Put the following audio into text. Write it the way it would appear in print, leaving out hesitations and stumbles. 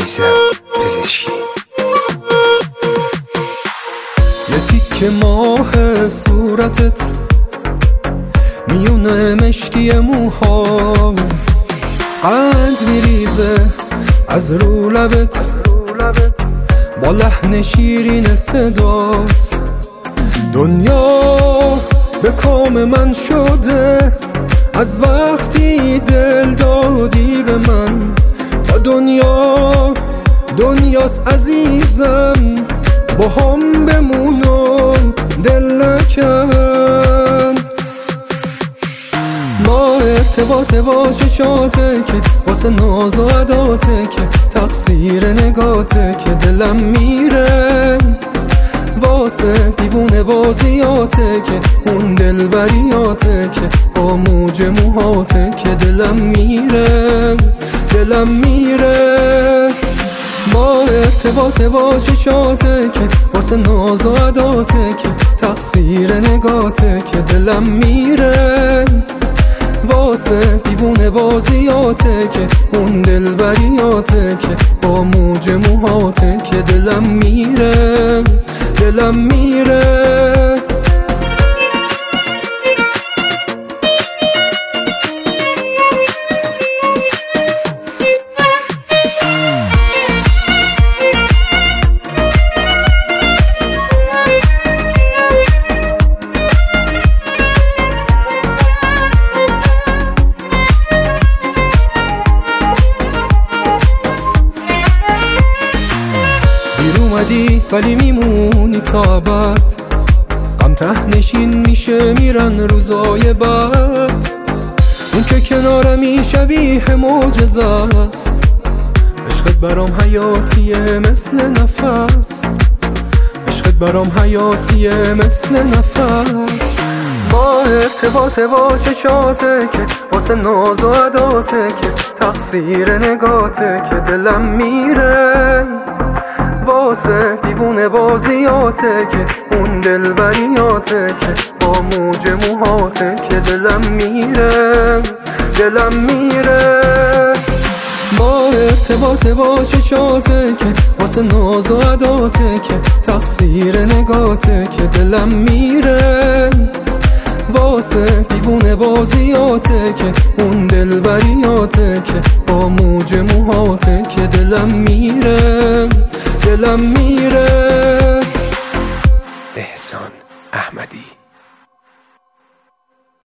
میسم پزشکی. یه تیکه ماه صورتت میونه مشکی موهات، قند میریزه از رو لبت با لحن شیرین صدات. دنیا به کام من شده از وقتی دل دادی به من. تا دنیاست عزیزم، با هم بمون و دل نکن. ما ارتباط با چشاته که واسه ناز و عداته که تقصیر نگاته که دلم میره. واسه دیوونه بازیاته که اون دلبریاته که با موج موهاته که دلم میره. ما ارتباط با چشاته که واسه ناز و عداته که تقصیر نگاته که دلم میره. واسه دیوونه بازیاته که اون دلبریاته که با موج موهاته که دلم میره. دیر اومدی ولی میمونی تا ابد، غم ته نشین میشه میرن روزای بعد. اون که کنارمی شبیه معجزه است، عشقت برام حیاتیه مثل نفس، عشقت برام حیاتیه مثل نفس. ما ارتباط با چشاته که واسه ناز و عداته که تقصیر نگاته که دلم میره. واسه دیوونه بازیاته که اون دلبریاته که با موج موهاته که دلم میره. ما ارتباط با چشاته که واسه ناز و عداته که تقصیر نگاته که دلم میره. واسه دیوونه بازیاته که اون دلبریاته که با موج موهاته که دلم میره. احسان احمدی.